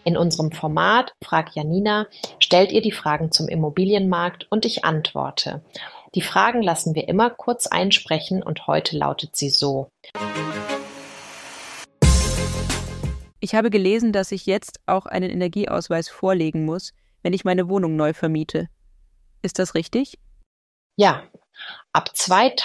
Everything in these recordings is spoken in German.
In unserem Format Frag Janina stellt ihr die Fragen zum Immobilienmarkt und ich antworte. Die Fragen lassen wir immer kurz einsprechen und heute lautet sie so. Ich habe gelesen, dass ich jetzt auch einen Energieausweis vorlegen muss, wenn ich meine Wohnung neu vermiete. Ist das richtig? Ja, ab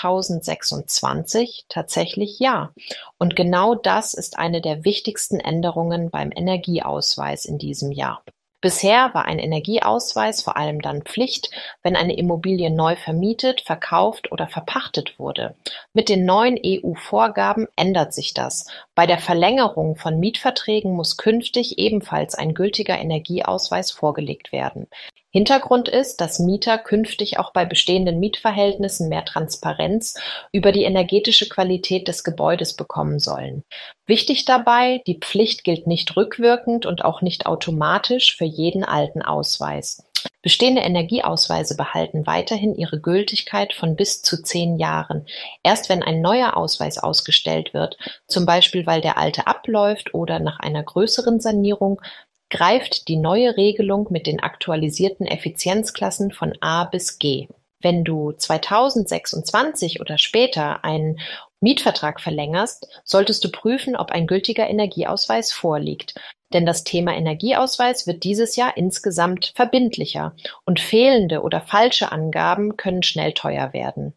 2026 tatsächlich ja. Und genau das ist eine der wichtigsten Änderungen beim Energieausweis in diesem Jahr. Bisher war ein Energieausweis vor allem dann Pflicht, wenn eine Immobilie neu vermietet, verkauft oder verpachtet wurde. Mit den neuen EU-Vorgaben ändert sich das. Bei der Verlängerung von Mietverträgen muss künftig ebenfalls ein gültiger Energieausweis vorgelegt werden. Hintergrund ist, dass Mieter künftig auch bei bestehenden Mietverhältnissen mehr Transparenz über die energetische Qualität des Gebäudes bekommen sollen. Wichtig dabei, die Pflicht gilt nicht rückwirkend und auch nicht automatisch für jeden alten Ausweis. Bestehende Energieausweise behalten weiterhin ihre Gültigkeit von bis zu 10 Jahren. Erst wenn ein neuer Ausweis ausgestellt wird, zum Beispiel weil der alte abläuft oder nach einer größeren Sanierung, greift die neue Regelung mit den aktualisierten Effizienzklassen von A bis G. Wenn du 2026 oder später einen Mietvertrag verlängerst, solltest du prüfen, ob ein gültiger Energieausweis vorliegt. Denn das Thema Energieausweis wird dieses Jahr insgesamt verbindlicher und fehlende oder falsche Angaben können schnell teuer werden.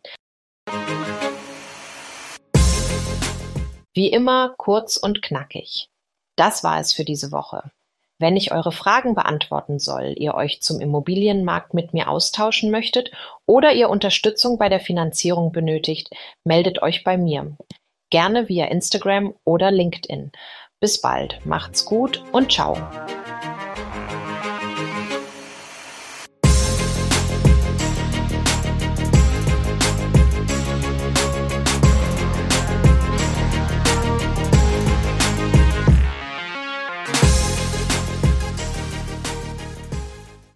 Wie immer kurz und knackig. Das war es für diese Woche. Wenn ich eure Fragen beantworten soll, ihr euch zum Immobilienmarkt mit mir austauschen möchtet oder ihr Unterstützung bei der Finanzierung benötigt, meldet euch bei mir. Gerne via Instagram oder LinkedIn. Bis bald, macht's gut und ciao.